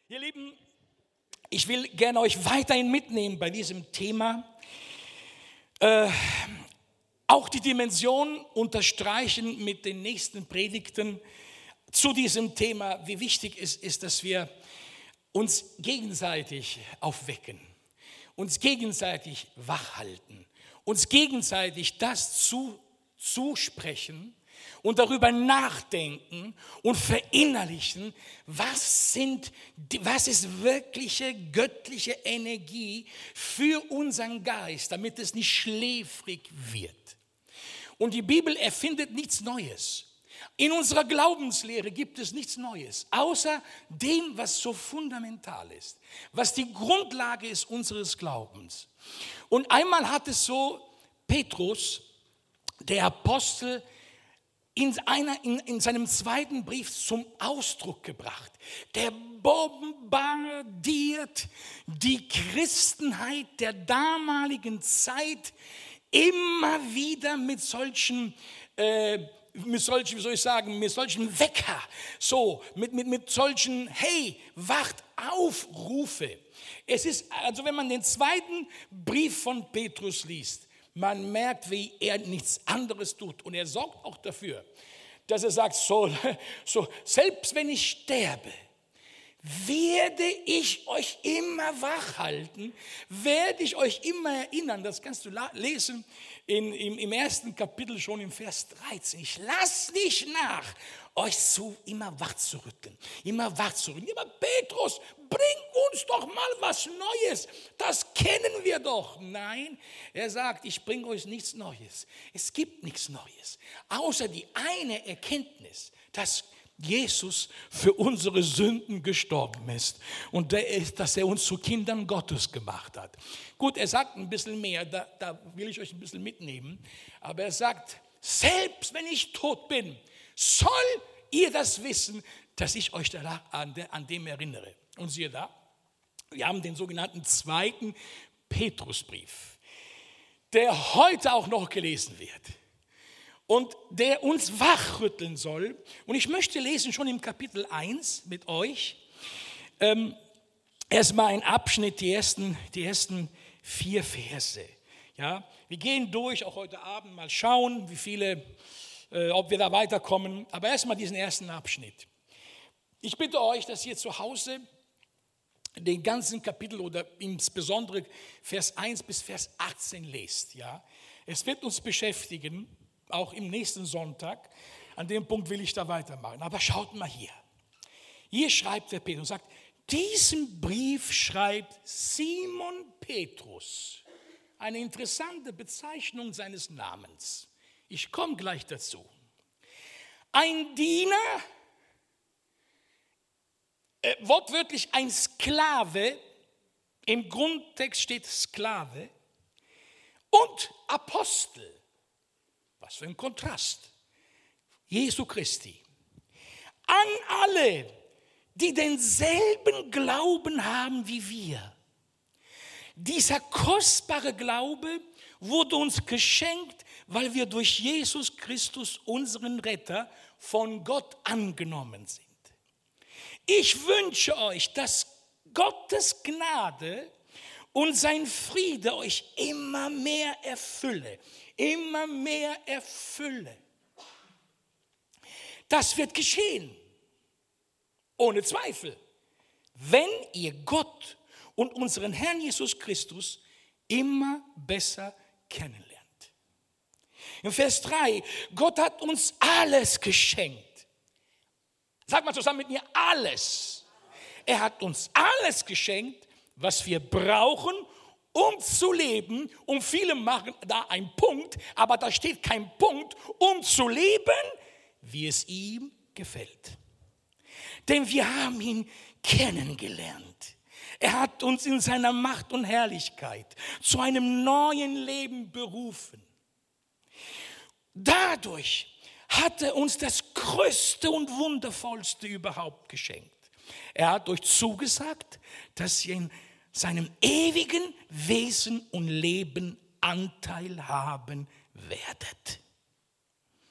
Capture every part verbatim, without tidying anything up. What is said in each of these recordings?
Ihr Lieben, ich will gerne euch weiterhin mitnehmen bei diesem Thema. Äh, auch die Dimension unterstreichen mit den nächsten Predigten zu diesem Thema. Wie wichtig es ist, dass wir uns gegenseitig aufwecken, uns gegenseitig wachhalten, uns gegenseitig das zu, zusprechen und darüber nachdenken und verinnerlichen, was, sind, was ist wirkliche göttliche Energie für unseren Geist, damit es nicht schläfrig wird. Und die Bibel erfindet nichts Neues. In unserer Glaubenslehre gibt es nichts Neues, außer dem, was so fundamental ist, was die Grundlage ist unseres Glaubens. Und einmal hat es so Petrus, der Apostel, in, einer, in, in seinem zweiten Brief zum Ausdruck gebracht. Der bombardiert die Christenheit der damaligen Zeit immer wieder mit solchen, äh, mit solchen, wie soll ich sagen, mit solchen Wecker, so, mit, mit, mit solchen, hey, wacht auf, Rufe. Es ist, also wenn man den zweiten Brief von Petrus liest, man merkt, wie er nichts anderes tut. Und er sorgt auch dafür, dass er sagt, so, so, selbst wenn ich sterbe, werde ich euch immer wach halten, werde ich euch immer erinnern. Das kannst du lesen in, im, im ersten Kapitel schon im Vers dreizehn. Ich lasse nicht nach, euch zu immer wach zu rütteln, immer wach zu rütteln. Aber Petrus, bring uns doch mal was Neues, das kennen wir doch. Nein, er sagt, ich bringe euch nichts Neues. Es gibt nichts Neues, außer die eine Erkenntnis, dass Jesus für unsere Sünden gestorben ist und der ist, dass er uns zu Kindern Gottes gemacht hat. Gut, er sagt ein bisschen mehr, da, da will ich euch ein bisschen mitnehmen, aber er sagt, selbst wenn ich tot bin, soll ihr das wissen, dass ich euch da an, an dem erinnere. Und siehe da, wir haben den sogenannten zweiten Petrusbrief, der heute auch noch gelesen wird. Und der uns wachrütteln soll. Und ich möchte lesen schon im Kapitel eins mit euch. Ähm, erstmal ein Abschnitt, die ersten, die ersten vier Verse. Ja, wir gehen durch, auch heute Abend mal schauen, wie viele, äh, ob wir da weiterkommen. Aber erstmal diesen ersten Abschnitt. Ich bitte euch, dass ihr zu Hause den ganzen Kapitel oder insbesondere Vers eins bis Vers achtzehn lest. Ja, es wird uns beschäftigen. Auch im nächsten Sonntag, an dem Punkt will ich da weitermachen. Aber schaut mal hier. Hier schreibt der Petrus, sagt, diesen Brief schreibt Simon Petrus. Eine interessante Bezeichnung seines Namens. Ich komme gleich dazu. Ein Diener, äh, wortwörtlich ein Sklave, im Grundtext steht Sklave, und Apostel. Was für ein Kontrast. Jesu Christi. An alle, die denselben Glauben haben wie wir. Dieser kostbare Glaube wurde uns geschenkt, weil wir durch Jesus Christus, unseren Retter, von Gott angenommen sind. Ich wünsche euch, dass Gottes Gnade und sein Friede euch immer mehr erfülle. Immer mehr erfülle. Das wird geschehen, ohne Zweifel, wenn ihr Gott und unseren Herrn Jesus Christus immer besser kennenlernt. In Vers drei, Gott hat uns alles geschenkt. Sag mal zusammen mit mir, alles. Er hat uns alles geschenkt, was wir brauchen, um zu leben, und viele machen da einen Punkt, aber da steht kein Punkt, um zu leben, wie es ihm gefällt. Denn wir haben ihn kennengelernt. Er hat uns in seiner Macht und Herrlichkeit zu einem neuen Leben berufen. Dadurch hat er uns das Größte und Wundervollste überhaupt geschenkt. Er hat euch zugesagt, dass ihr in seinem ewigen Wesen und Leben Anteil haben werdet.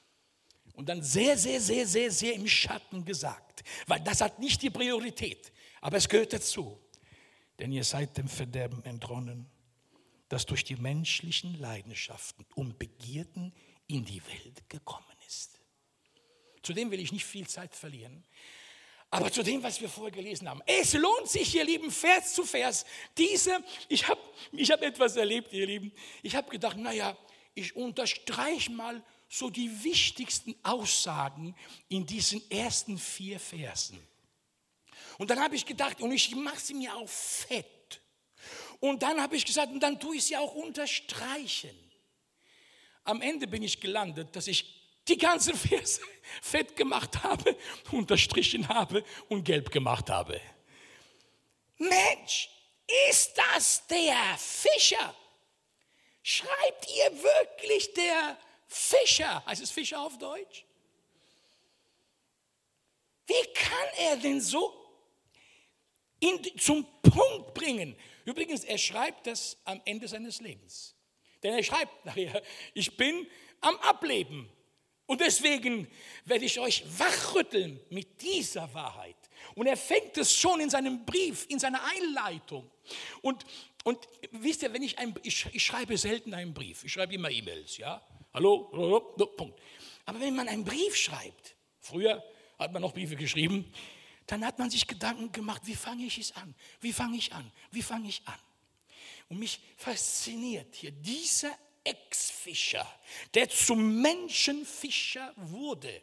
Und dann sehr, sehr, sehr, sehr, sehr im Schatten gesagt, weil das hat nicht die Priorität. Aber es gehört dazu, denn ihr seid dem Verderben entronnen, das durch die menschlichen Leidenschaften und Begierden in die Welt gekommen ist. Zu dem will ich nicht viel Zeit verlieren, aber zu dem, was wir vorher gelesen haben. Es lohnt sich, ihr Lieben, Vers zu Vers, diese, ich habe ich hab etwas erlebt, ihr Lieben, ich habe gedacht, naja, ich unterstreiche mal so die wichtigsten Aussagen in diesen ersten vier Versen. Und dann habe ich gedacht, und ich mache sie mir auch fett. Und dann habe ich gesagt, und dann tue ich sie auch unterstreichen. Am Ende bin ich gelandet, dass ich die ganzen Verse fett gemacht habe, unterstrichen habe und gelb gemacht habe. Mensch, ist das der Fischer? Schreibt ihr wirklich der Fischer? Heißt es Fischer auf Deutsch? Wie kann er denn so in, zum Punkt bringen? Übrigens, er schreibt das am Ende seines Lebens. Denn er schreibt nachher, ich bin am Ableben. Und deswegen werde ich euch wachrütteln mit dieser Wahrheit. Und er fängt es schon in seinem Brief, in seiner Einleitung. Und, und wisst ihr, wenn ich, ein, ich, ich schreibe selten einen Brief. Ich schreibe immer E-Mails, ja. Hallo, hallo, Punkt. Aber wenn man einen Brief schreibt, früher hat man noch Briefe geschrieben, dann hat man sich Gedanken gemacht, wie fange ich es an? Wie fange ich an? Wie fange ich an? Und mich fasziniert hier dieser Ex-Fischer, der zum Menschenfischer wurde.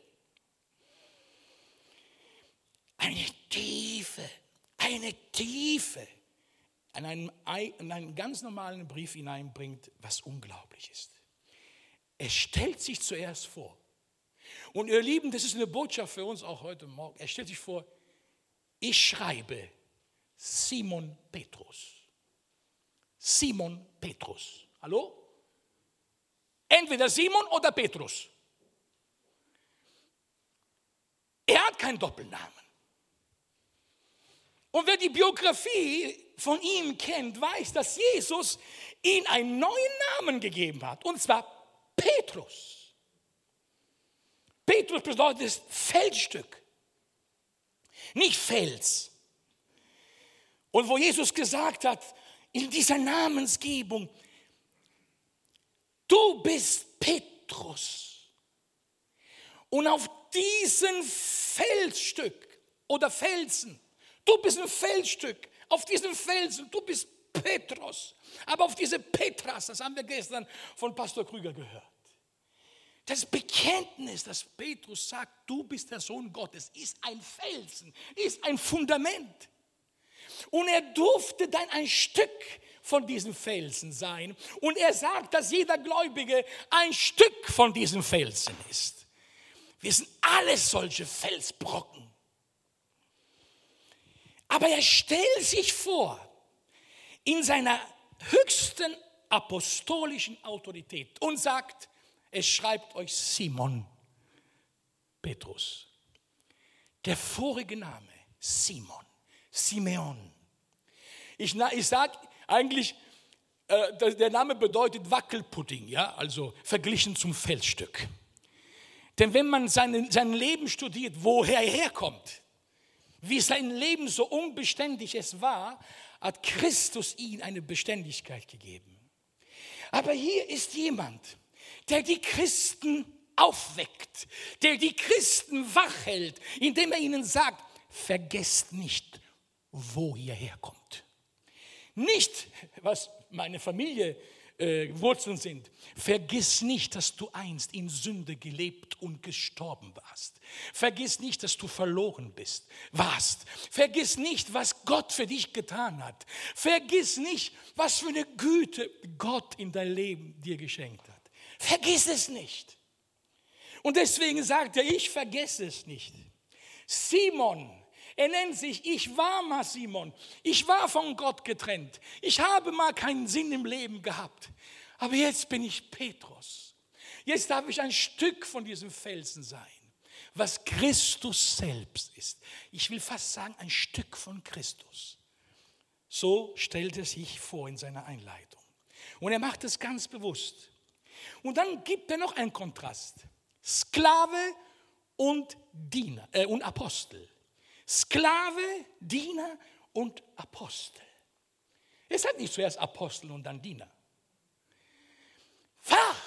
Eine Tiefe, eine Tiefe an einen, an einen ganz normalen Brief hineinbringt, was unglaublich ist. Er stellt sich zuerst vor. Und ihr Lieben, das ist eine Botschaft für uns auch heute Morgen. Er stellt sich vor, ich schreibe Simon Petrus. Simon Petrus. Hallo? Entweder Simon oder Petrus. Er hat keinen Doppelnamen. Und wer die Biografie von ihm kennt, weiß, dass Jesus ihm einen neuen Namen gegeben hat. Und zwar Petrus. Petrus bedeutet Felsstück. Nicht Fels. Und wo Jesus gesagt hat, in dieser Namensgebung, du bist Petrus. Und auf diesen Felsstück oder Felsen, du bist ein Felsstück, auf diesem Felsen, du bist Petrus. Aber auf diese Petras, das haben wir gestern von Pastor Krüger gehört. Das Bekenntnis, dass Petrus sagt, du bist der Sohn Gottes, ist ein Felsen, ist ein Fundament. Und er durfte dann ein Stück von diesem Felsen sein. Und er sagt, dass jeder Gläubige ein Stück von diesem Felsen ist. Wir sind alles solche Felsbrocken. Aber er stellt sich vor, in seiner höchsten apostolischen Autorität und sagt, es schreibt euch Simon Petrus. Der vorige Name, Simon, Simeon. Ich, ich sage eigentlich, äh, der Name bedeutet Wackelpudding, ja, also verglichen zum Felsstück. Denn wenn man seine, sein Leben studiert, woher er herkommt, wie sein Leben so unbeständig es war, hat Christus ihm eine Beständigkeit gegeben. Aber hier ist jemand, der die Christen aufweckt, der die Christen wachhält, indem er ihnen sagt, vergesst nicht, wo ihr herkommt. Nicht, was meine Familie äh, Wurzeln sind. Vergiss nicht, dass du einst in Sünde gelebt und gestorben warst. Vergiss nicht, dass du verloren bist, warst. Vergiss nicht, was Gott für dich getan hat. Vergiss nicht, was für eine Güte Gott in dein Leben dir geschenkt hat. Vergiss es nicht. Und deswegen sagt er, ich vergesse es nicht. Simon, er nennt sich, ich war mal Simon. Ich war von Gott getrennt. Ich habe mal keinen Sinn im Leben gehabt. Aber jetzt bin ich Petrus. Jetzt darf ich ein Stück von diesem Felsen sein, was Christus selbst ist. Ich will fast sagen, ein Stück von Christus. So stellt er sich vor in seiner Einleitung. Und er macht es ganz bewusst. Und dann gibt er noch einen Kontrast. Sklave und Diener äh, und Apostel. Sklave, Diener und Apostel. Es hat nicht zuerst Apostel und dann Diener. Wach,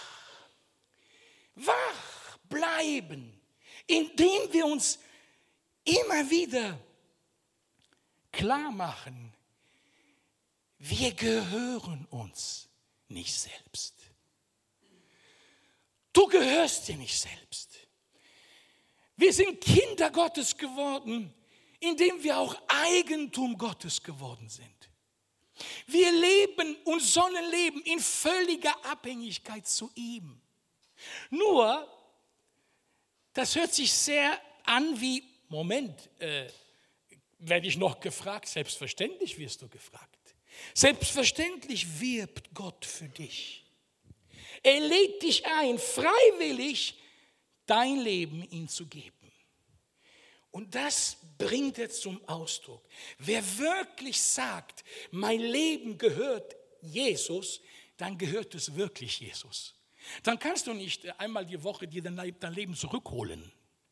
wach bleiben, indem wir uns immer wieder klar machen, wir gehören uns nicht selbst. Du gehörst dir nicht selbst. Wir sind Kinder Gottes geworden, indem wir auch Eigentum Gottes geworden sind. Wir leben und sollen leben in völliger Abhängigkeit zu ihm. Nur, das hört sich sehr an wie, Moment, äh, werde ich noch gefragt? Selbstverständlich wirst du gefragt. Selbstverständlich wirbt Gott für dich. Er lädt dich ein, freiwillig dein Leben ihm zu geben. Und das bringt er zum Ausdruck. Wer wirklich sagt, mein Leben gehört Jesus, dann gehört es wirklich Jesus. Dann kannst du nicht einmal die Woche dir dein Leben zurückholen.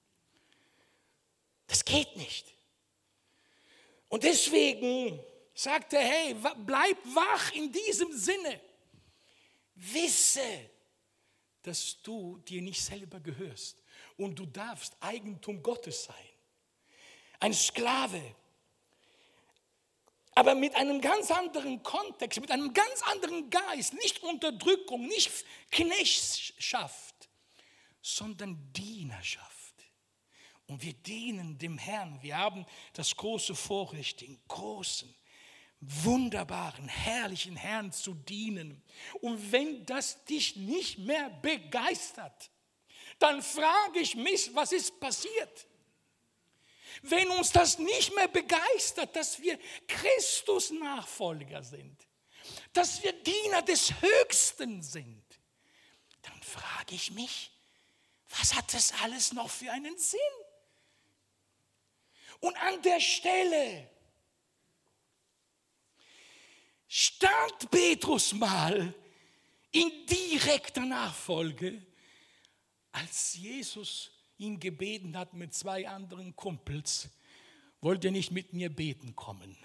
Das geht nicht. Und deswegen sagt er, hey, bleib wach in diesem Sinne. Wisse, dass du dir nicht selber gehörst und du darfst Eigentum Gottes sein. Ein Sklave, aber mit einem ganz anderen Kontext, mit einem ganz anderen Geist, nicht Unterdrückung, nicht Knechtschaft, sondern Dienerschaft. Und wir dienen dem Herrn. Wir haben das große Vorrecht, den großen, wunderbaren, herrlichen Herrn zu dienen. Und wenn das dich nicht mehr begeistert, dann frage ich mich, was ist passiert? Wenn uns das nicht mehr begeistert, dass wir Christus-Nachfolger sind, dass wir Diener des Höchsten sind, dann frage ich mich, was hat das alles noch für einen Sinn? Und an der Stelle stand Petrus mal in direkter Nachfolge, als Jesus ihn gebeten hat mit zwei anderen Kumpels, wollt ihr nicht mit mir beten kommen?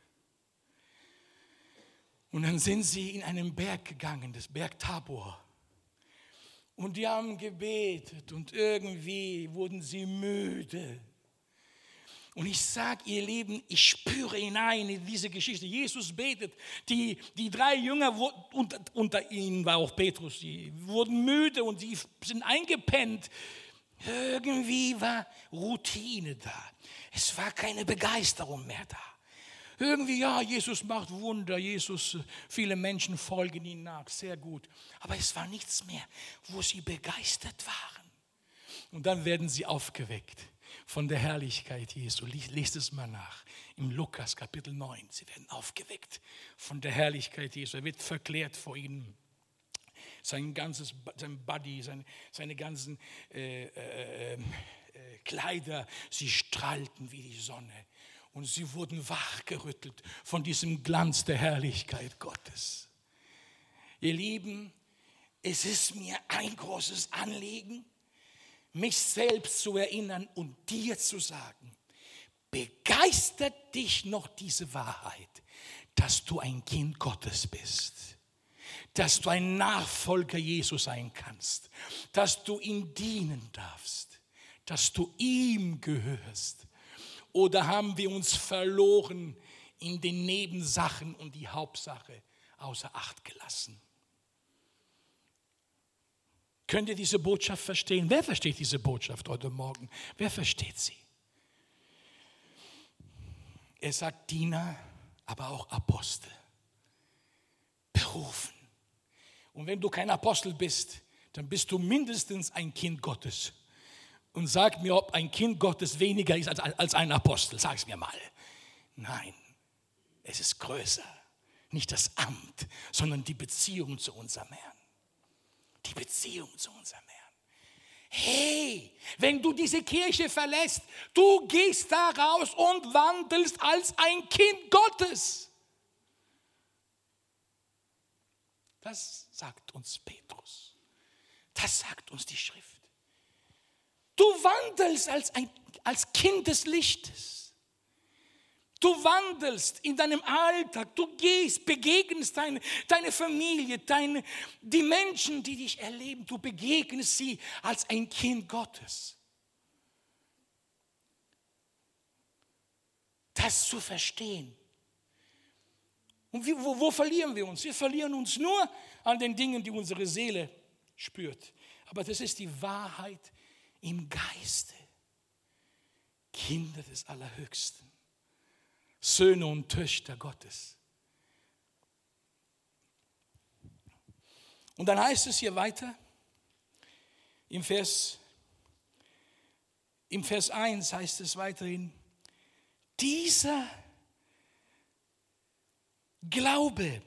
Und dann sind sie in einen Berg gegangen, das Berg Tabor. Und die haben gebetet und irgendwie wurden sie müde. Und ich sage, ihr Lieben, ich spüre hinein in diese Geschichte. Jesus betet, die, die drei Jünger, unter, unter ihnen war auch Petrus, die wurden müde und sie sind eingepennt. Irgendwie war Routine da. Es war keine Begeisterung mehr da. Irgendwie, ja, Jesus macht Wunder, Jesus, viele Menschen folgen ihm nach, sehr gut. Aber es war nichts mehr, wo sie begeistert waren. Und dann werden sie aufgeweckt von der Herrlichkeit Jesu. Lest es mal nach, im Lukas Kapitel neun. Sie werden aufgeweckt von der Herrlichkeit Jesu. Er wird verklärt vor ihnen. Sein ganzes, sein Body, seine, seine ganzen äh, äh, äh, Kleider, sie strahlten wie die Sonne. Und sie wurden wachgerüttelt von diesem Glanz der Herrlichkeit Gottes. Ihr Lieben, es ist mir ein großes Anliegen, mich selbst zu erinnern und dir zu sagen, begeistert dich noch diese Wahrheit, dass du ein Kind Gottes bist, dass du ein Nachfolger Jesu sein kannst, dass du ihm dienen darfst, dass du ihm gehörst. Oder haben wir uns verloren in den Nebensachen und die Hauptsache außer Acht gelassen? Könnt ihr diese Botschaft verstehen? Wer versteht diese Botschaft heute Morgen? Wer versteht sie? Er sagt Diener, aber auch Apostel. Berufen. Und wenn du kein Apostel bist, dann bist du mindestens ein Kind Gottes. Und sag mir, ob ein Kind Gottes weniger ist als, als ein Apostel. Sag es mir mal. Nein, es ist größer. Nicht das Amt, sondern die Beziehung zu unserem Herrn. Die Beziehung zu unserem Herrn. Hey, wenn du diese Kirche verlässt, du gehst da raus und wandelst als ein Kind Gottes. Das sagt uns Petrus. Das sagt uns die Schrift. Du wandelst als, ein, als Kind des Lichtes. Du wandelst in deinem Alltag, du gehst, begegnest deine, deine Familie, deine, die Menschen, die dich erleben, du begegnest sie als ein Kind Gottes. Das zu verstehen. Und wie, wo, wo verlieren wir uns? Wir verlieren uns nur an den Dingen, die unsere Seele spürt. Aber das ist die Wahrheit im Geiste. Kinder des Allerhöchsten. Söhne und Töchter Gottes. Und dann heißt es hier weiter, im Vers, im Vers eins heißt es weiterhin, dieser Glaube,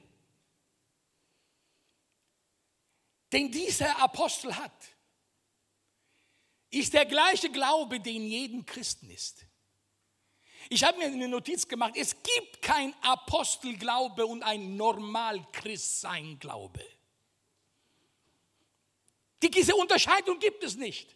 den dieser Apostel hat, ist der gleiche Glaube, den jeden Christen ist. Ich habe mir eine Notiz gemacht, es gibt kein Apostelglaube und ein Normal-Christsein-Glaube. Diese Unterscheidung gibt es nicht.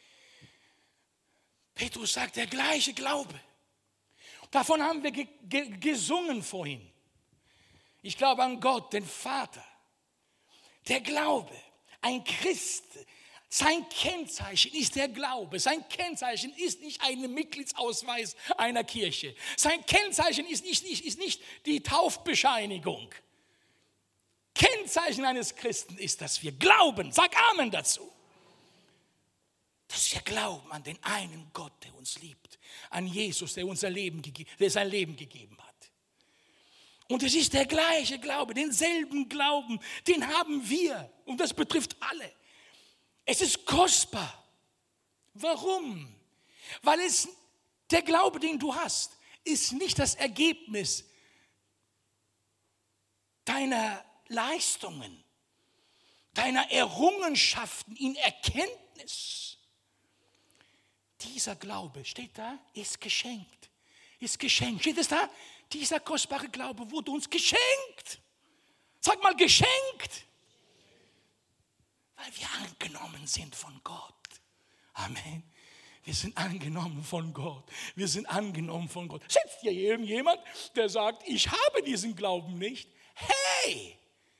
Petrus sagt, der gleiche Glaube. Davon haben wir ge- ge- gesungen vorhin. Ich glaube an Gott, den Vater. Der Glaube, ein Christ, sein Kennzeichen ist der Glaube. Sein Kennzeichen ist nicht ein Mitgliedsausweis einer Kirche. Sein Kennzeichen ist nicht, ist, ist nicht die Taufbescheinigung. Kennzeichen eines Christen ist, dass wir glauben. Sag Amen dazu. Dass wir glauben an den einen Gott, der uns liebt. An Jesus, der, unser Leben, der sein Leben gegeben hat. Und es ist der gleiche Glaube, denselben Glauben, den haben wir. Und das betrifft alle. Es ist kostbar. Warum? Weil es, der Glaube, den du hast, ist nicht das Ergebnis deiner Leistungen, deiner Errungenschaften in Erkenntnis. Dieser Glaube, steht da, ist geschenkt. Ist geschenkt. Steht es da? Dieser kostbare Glaube wurde uns geschenkt. Sag mal, geschenkt. Weil wir angenommen sind von Gott. Amen. Wir sind angenommen von Gott. Wir sind angenommen von Gott. Sitzt hier irgendjemand, der sagt, ich habe diesen Glauben nicht? Hey!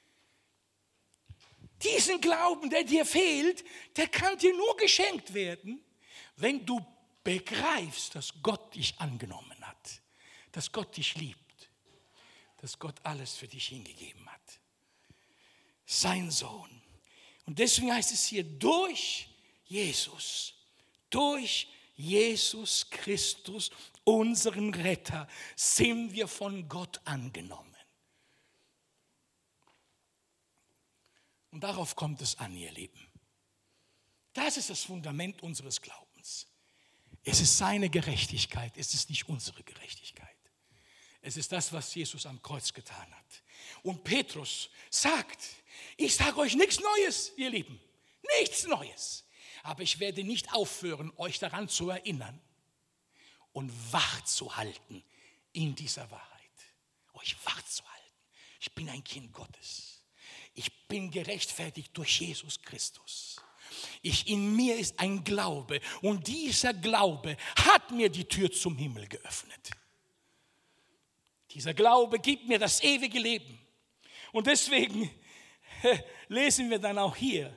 Diesen Glauben, der dir fehlt, der kann dir nur geschenkt werden, wenn du begreifst, dass Gott dich angenommen hat, dass Gott dich liebt, dass Gott alles für dich hingegeben hat. Sein Sohn. Und deswegen heißt es hier, durch Jesus, durch Jesus Christus, unseren Retter, sind wir von Gott angenommen. Und darauf kommt es an, ihr Lieben. Das ist das Fundament unseres Glaubens. Es ist seine Gerechtigkeit, es ist nicht unsere Gerechtigkeit. Es ist das, was Jesus am Kreuz getan hat. Und Petrus sagt, ich sage euch nichts Neues, ihr Lieben, nichts Neues. Aber ich werde nicht aufhören, euch daran zu erinnern und wach zu halten in dieser Wahrheit. Euch wach zu halten. Ich bin ein Kind Gottes. Ich bin gerechtfertigt durch Jesus Christus. Ich, in mir ist ein Glaube und dieser Glaube hat mir die Tür zum Himmel geöffnet. Dieser Glaube gibt mir das ewige Leben. Und deswegen lesen wir dann auch hier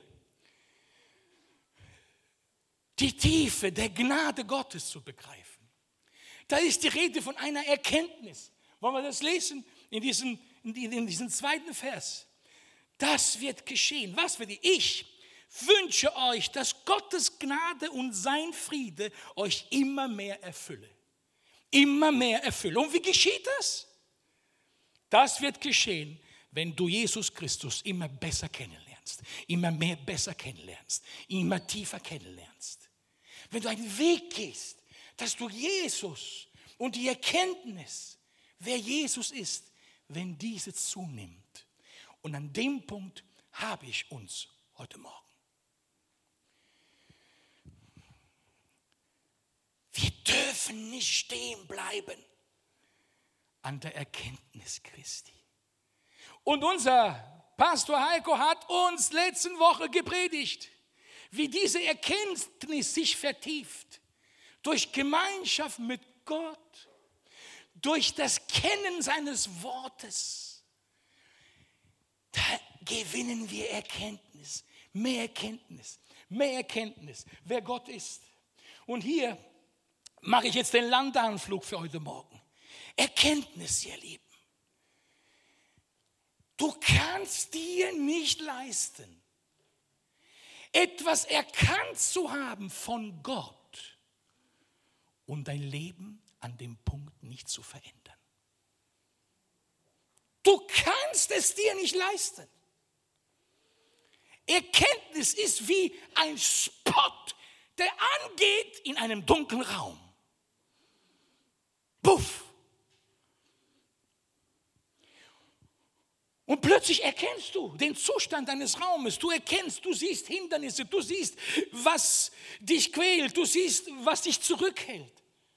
die Tiefe der Gnade Gottes zu begreifen. Da ist die Rede von einer Erkenntnis. Wollen wir das lesen in diesem, in diesem zweiten Vers? Das wird geschehen. Was wird ich wünsche euch, dass Gottes Gnade und sein Friede euch immer mehr erfülle. Immer mehr erfülle. Und wie geschieht das? Das wird geschehen, wenn du Jesus Christus immer besser kennenlernst, immer mehr besser kennenlernst, immer tiefer kennenlernst. Wenn du einen Weg gehst, dass du Jesus und die Erkenntnis, wer Jesus ist, wenn diese zunimmt. Und an dem Punkt habe ich uns heute Morgen. Wir dürfen nicht stehen bleiben an der Erkenntnis Christi. Und unser Pastor Heiko hat uns letzte Woche gepredigt, wie diese Erkenntnis sich vertieft durch Gemeinschaft mit Gott, durch das Kennen seines Wortes, da gewinnen wir Erkenntnis, mehr Erkenntnis, mehr Erkenntnis, wer Gott ist. Und hier mache ich jetzt den Landeanflug für heute Morgen. Erkenntnis, ihr Lieben. Du kannst dir nicht leisten, etwas erkannt zu haben von Gott und dein Leben an dem Punkt nicht zu verändern. Du kannst es dir nicht leisten. Erkenntnis ist wie ein Spot, der angeht in einem dunklen Raum. Puff. Und plötzlich erkennst du den Zustand deines Raumes. Du erkennst, du siehst Hindernisse, du siehst, was dich quält, du siehst, was dich zurückhält.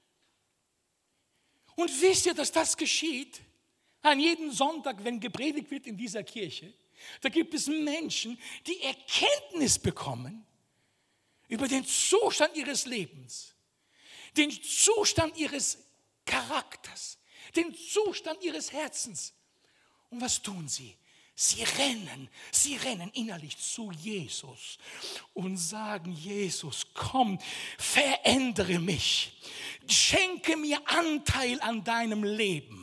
Und wisst ihr, dass das geschieht? An jedem Sonntag, wenn gepredigt wird in dieser Kirche, da gibt es Menschen, die Erkenntnis bekommen über den Zustand ihres Lebens, den Zustand ihres Charakters, den Zustand ihres Herzens. Und was tun sie? Sie rennen, sie rennen innerlich zu Jesus und sagen, Jesus, komm, verändere mich, schenke mir Anteil an deinem Leben.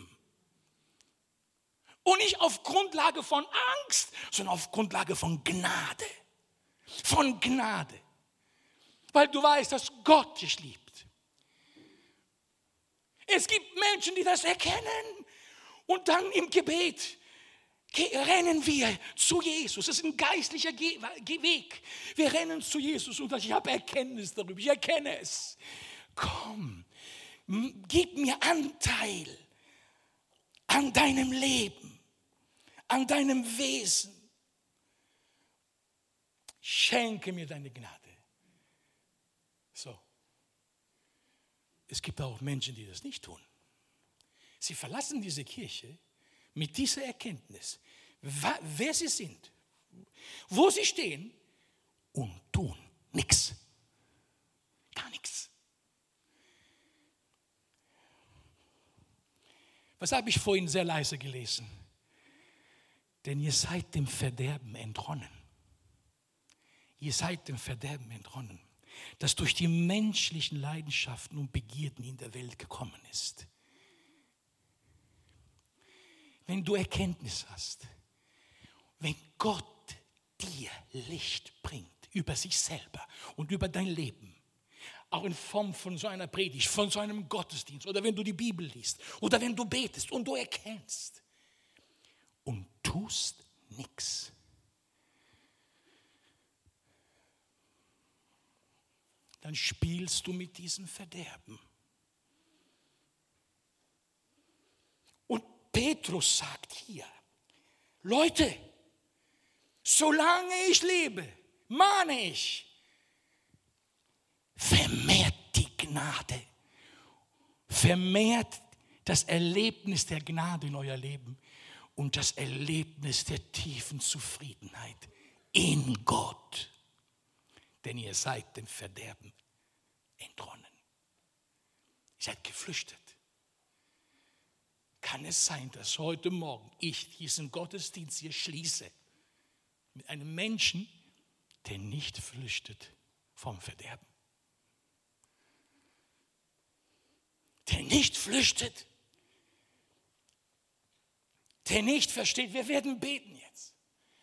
Und nicht auf Grundlage von Angst, sondern auf Grundlage von Gnade. Von Gnade. Weil du weißt, dass Gott dich liebt. Es gibt Menschen, die das erkennen und dann im Gebet rennen wir zu Jesus. Das ist ein geistlicher Weg. Wir rennen zu Jesus und sagen, ich habe Erkenntnis darüber, ich erkenne es. Komm, gib mir Anteil an deinem Leben, an deinem Wesen. Schenke mir deine Gnade. So. Es gibt auch Menschen, die das nicht tun. Sie verlassen diese Kirche mit dieser Erkenntnis, wer sie sind, wo sie stehen und tun nichts. Gar nichts. Was habe ich vorhin sehr leise gelesen? Denn ihr seid dem Verderben entronnen. Ihr seid dem Verderben entronnen, das durch die menschlichen Leidenschaften und Begierden in der Welt gekommen ist. Wenn du Erkenntnis hast, wenn Gott dir Licht bringt über sich selber und über dein Leben, auch in Form von so einer Predigt, von so einem Gottesdienst oder wenn du die Bibel liest oder wenn du betest und du erkennst und tust nichts, dann spielst du mit diesem Verderben. Und Petrus sagt hier, Leute, solange ich lebe, mahne ich, vermehrt die Gnade, vermehrt das Erlebnis der Gnade in euer Leben und das Erlebnis der tiefen Zufriedenheit in Gott. Denn ihr seid dem Verderben entronnen. Ihr seid geflüchtet. Kann es sein, dass heute Morgen ich diesen Gottesdienst hier schließe mit einem Menschen, der nicht flüchtet vom Verderben? Der nicht flüchtet, der nicht versteht. Wir werden beten jetzt.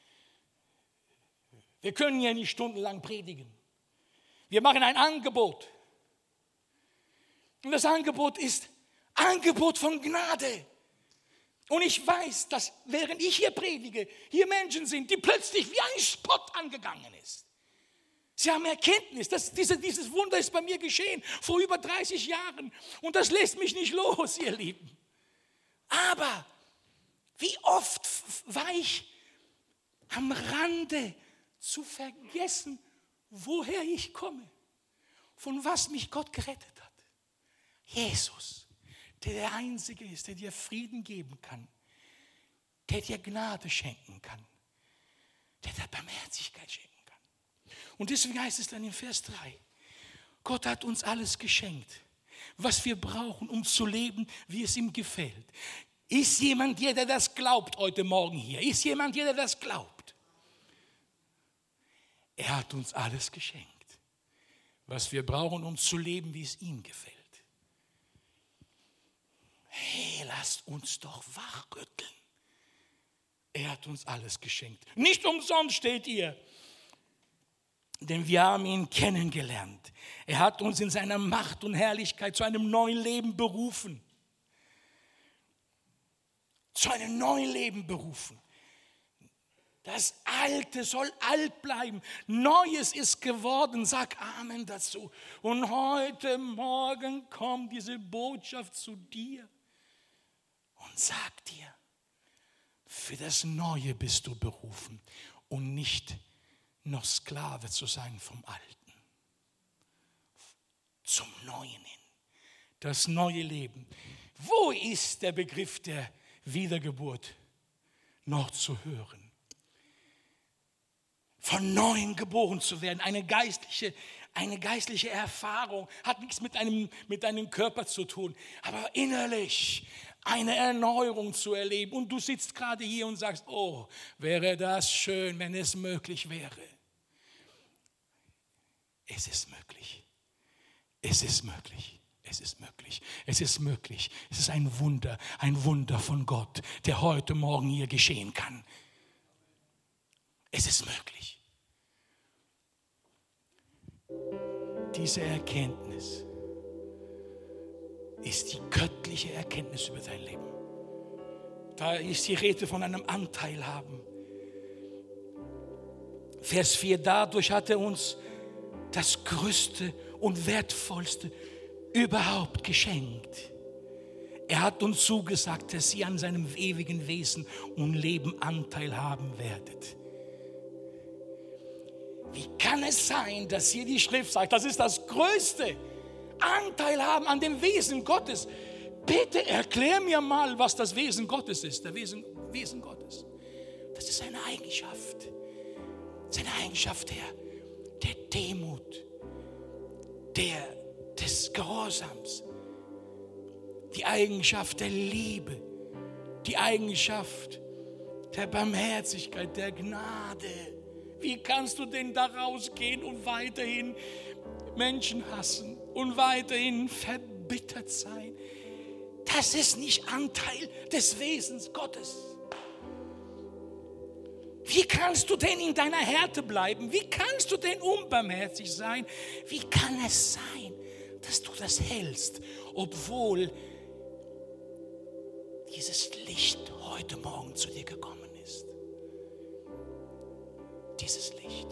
Wir können ja nicht stundenlang predigen. Wir machen ein Angebot. Und das Angebot ist Angebot von Gnade. Und ich weiß, dass während ich hier predige, hier Menschen sind, die plötzlich wie ein Spott angegangen ist. Sie haben Erkenntnis, dass diese, dieses Wunder ist bei mir geschehen vor über dreißig Jahren. Und das lässt mich nicht los, ihr Lieben. Aber wie oft war ich am Rande zu vergessen, woher ich komme, von was mich Gott gerettet hat. Jesus, der der Einzige ist, der dir Frieden geben kann, der dir Gnade schenken kann, der dir Barmherzigkeit schenken kann. Und deswegen heißt es dann in Vers drei, Gott hat uns alles geschenkt. was wir brauchen, um zu leben, wie es ihm gefällt. Ist jemand hier, der das glaubt heute Morgen hier? Ist jemand hier, der das glaubt? Er hat uns alles geschenkt, was wir brauchen, um zu leben, wie es ihm gefällt. Hey, lasst uns doch wachrütteln. Er hat uns alles geschenkt. Nicht umsonst steht ihr, denn wir haben ihn kennengelernt. Er hat uns in seiner Macht und Herrlichkeit zu einem neuen Leben berufen. Zu einem neuen Leben berufen. Das Alte soll alt bleiben. Neues ist geworden. Sag Amen dazu. Und heute Morgen kommt diese Botschaft zu dir und sagt dir, für das Neue bist du berufen und nicht noch Sklave zu sein vom Alten. Zum Neuen hin. Das neue Leben. Wo ist der Begriff der Wiedergeburt noch zu hören? Von Neuem geboren zu werden, eine geistliche, eine geistliche Erfahrung, hat nichts mit einem, mit einem Körper zu tun, aber innerlich eine Erneuerung zu erleben. Und du sitzt gerade hier und sagst, oh, wäre das schön, wenn es möglich wäre. Es ist möglich. Es ist möglich. Es ist möglich. Es ist möglich. Es ist ein Wunder, ein Wunder von Gott, der heute Morgen hier geschehen kann. Es ist möglich. Diese Erkenntnis ist die göttliche Erkenntnis über dein Leben. Da ist die Rede von einem Anteil haben. Vers vier, dadurch hat er uns das Größte und Wertvollste überhaupt geschenkt. Er hat uns zugesagt, dass ihr an seinem ewigen Wesen und Leben Anteil haben werdet. Wie kann es sein, dass hier die Schrift sagt, das ist das Größte, Anteil haben an dem Wesen Gottes? Bitte erklär mir mal, was das Wesen Gottes ist, der Wesen, Wesen Gottes. Das ist eine Eigenschaft, seine Eigenschaft der, der Demut, der, des Gehorsams, die Eigenschaft der Liebe, die Eigenschaft der Barmherzigkeit, der Gnade. Wie kannst du denn da rausgehen und weiterhin Menschen hassen und weiterhin verbittert sein? Das ist nicht Anteil des Wesens Gottes. Wie kannst du denn in deiner Härte bleiben? Wie kannst du denn unbarmherzig sein? Wie kann es sein, dass du das hältst, obwohl dieses Licht heute Morgen zu dir gekommen ist? Dieses Licht.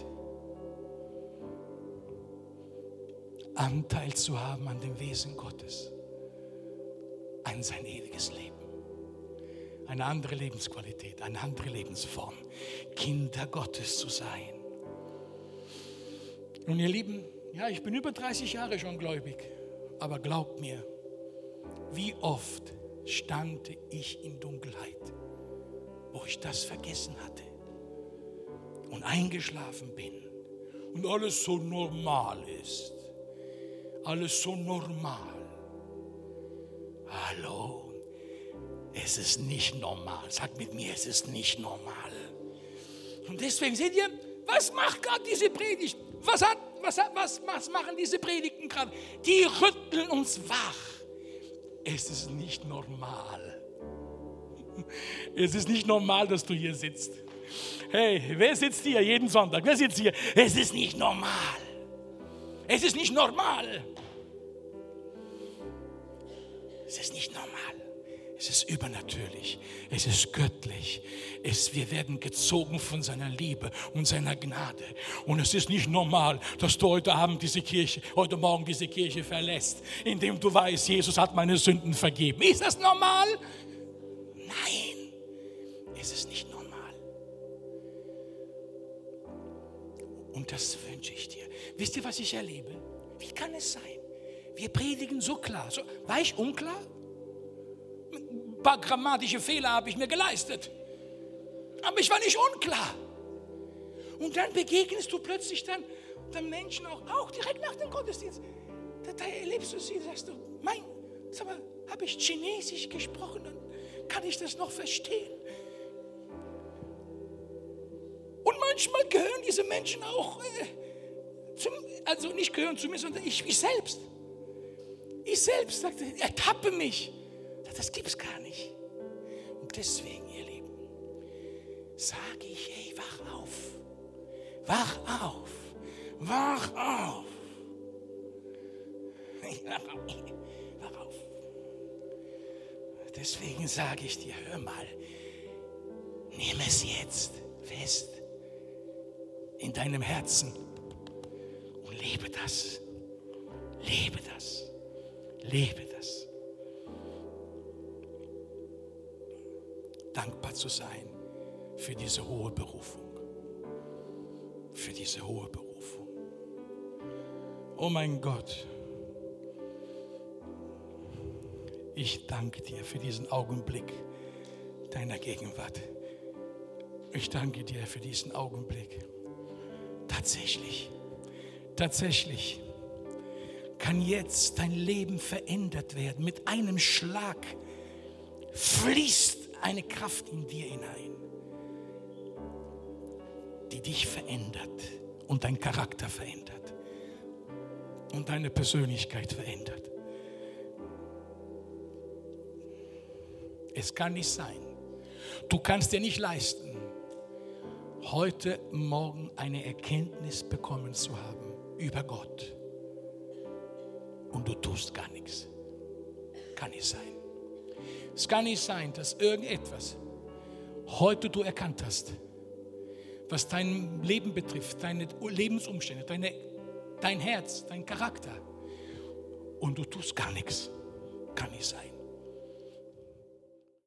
Anteil zu haben an dem Wesen Gottes, an sein ewiges Leben, eine andere Lebensqualität, eine andere Lebensform, Kinder Gottes zu sein. Und ihr Lieben, ja, ich bin über dreißig Jahre schon gläubig, aber glaubt mir, wie oft stand ich in Dunkelheit, wo ich das vergessen hatte und eingeschlafen bin und alles so normal ist. Alles so normal. Hallo, es ist nicht normal. Sag mit mir, es ist nicht normal. Und deswegen seht ihr, was macht gerade diese Predigt? Was, hat, was, hat, was, was machen diese Predigten gerade? Die rütteln uns wach. Es ist nicht normal. Es ist nicht normal, dass du hier sitzt. Hey, wer sitzt hier jeden Sonntag? Wer sitzt hier? Es ist nicht normal. Es ist nicht normal. Es ist nicht normal. Es ist übernatürlich. Es ist göttlich. Es, wir werden gezogen von seiner Liebe und seiner Gnade. Und es ist nicht normal, dass du heute Abend diese Kirche, heute Morgen diese Kirche verlässt, indem du weißt, Jesus hat meine Sünden vergeben. Ist das normal? Nein, es ist nicht normal. Und das wünsche ich dir. Wisst ihr, was ich erlebe? Wie kann es sein? Wir predigen so klar. So, war ich unklar? Ein paar grammatische Fehler habe ich mir geleistet. Aber ich war nicht unklar. Und dann begegnest du plötzlich dann, dann Menschen auch, auch direkt nach dem Gottesdienst. da erlebst du sie, sagst du, mein, sag mal, habe ich Chinesisch gesprochen, dann kann ich das noch verstehen. Und manchmal gehören diese Menschen auch, äh, zum, also nicht gehören zu mir, sondern ich, ich selbst. Ich selbst sagte, ertappe mich. Das gibt's gar nicht. Und deswegen, ihr Lieben, sage ich, hey, wach auf. Wach auf. Wach auf. Wach auf. Deswegen sage ich dir, hör mal, nimm es jetzt fest in deinem Herzen und lebe das. Lebe das. Lebe das. Dankbar zu sein für diese hohe Berufung. Für diese hohe Berufung. Oh mein Gott. Ich danke dir für diesen Augenblick deiner Gegenwart. Ich danke dir für diesen Augenblick. Tatsächlich, tatsächlich kann jetzt dein Leben verändert werden. Mit einem Schlag fließt eine Kraft in dir hinein, die dich verändert und deinen Charakter verändert und deine Persönlichkeit verändert. Es kann nicht sein. Du kannst dir nicht leisten, heute Morgen eine Erkenntnis bekommen zu haben über Gott. Und du tust gar nichts. Kann nicht sein. Es kann nicht sein, dass irgendetwas heute du erkannt hast, was dein Leben betrifft, deine Lebensumstände, deine, dein Herz, dein Charakter. Und du tust gar nichts. Kann nicht sein.